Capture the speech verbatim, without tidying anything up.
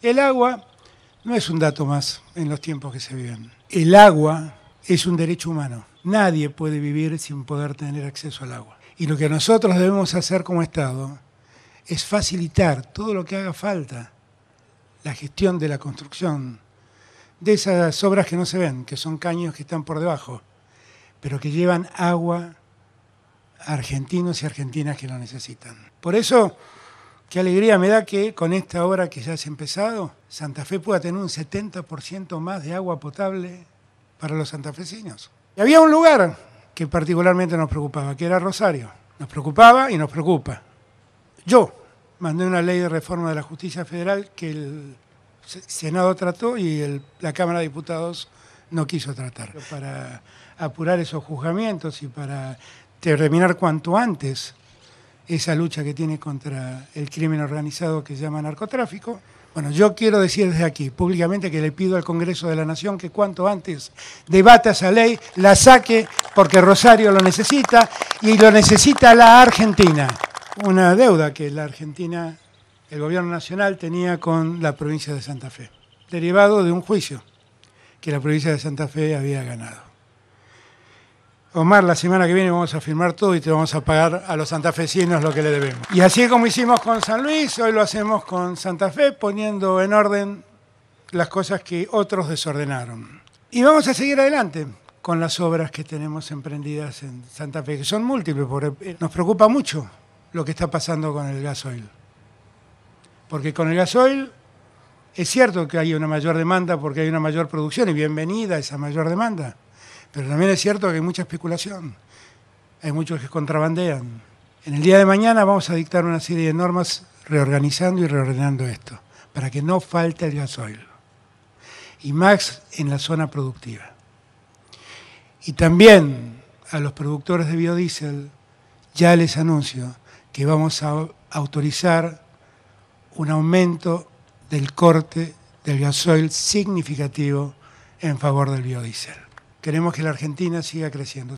El agua no es un dato más en los tiempos que se viven. El agua es un derecho humano. Nadie puede vivir sin poder tener acceso al agua. Y lo que nosotros debemos hacer como Estado es facilitar todo lo que haga falta, la gestión de la construcción, de esas obras que no se ven, que son caños que están por debajo, pero que llevan agua a argentinos y argentinas que lo necesitan. Por eso, qué alegría me da que con esta obra que ya se ha empezado, Santa Fe pueda tener un setenta por ciento más de agua potable para los santafesinos. Y había un lugar que particularmente nos preocupaba, que era Rosario. Nos preocupaba y nos preocupa. Yo mandé una ley de reforma de la justicia federal que el Senado trató y el, la Cámara de Diputados no quiso tratar. Para apurar esos juzgamientos y para terminar cuanto antes esa lucha que tiene contra el crimen organizado que se llama narcotráfico. Bueno, yo quiero decir desde aquí públicamente que le pido al Congreso de la Nación que cuanto antes debata esa ley, la saque porque Rosario lo necesita y lo necesita la Argentina. Una deuda que la Argentina, el gobierno nacional tenía con la provincia de Santa Fe, derivado de un juicio que la provincia de Santa Fe había ganado. Omar, la semana que viene vamos a firmar todo y te vamos a pagar a los santafesinos lo que le debemos. Y así como hicimos con San Luis, hoy lo hacemos con Santa Fe, poniendo en orden las cosas que otros desordenaron. Y vamos a seguir adelante con las obras que tenemos emprendidas en Santa Fe, que son múltiples, porque nos preocupa mucho lo que está pasando con el gasoil. Porque con el gasoil es cierto que hay una mayor demanda porque hay una mayor producción y bienvenida esa mayor demanda. Pero también es cierto que hay mucha especulación, hay muchos que contrabandean. En el día de mañana vamos a dictar una serie de normas reorganizando y reordenando esto, para que no falte el gasoil, y más en la zona productiva. Y también a los productores de biodiesel ya les anuncio que vamos a autorizar un aumento del corte del gasoil significativo en favor del biodiesel. Queremos que la Argentina siga creciendo.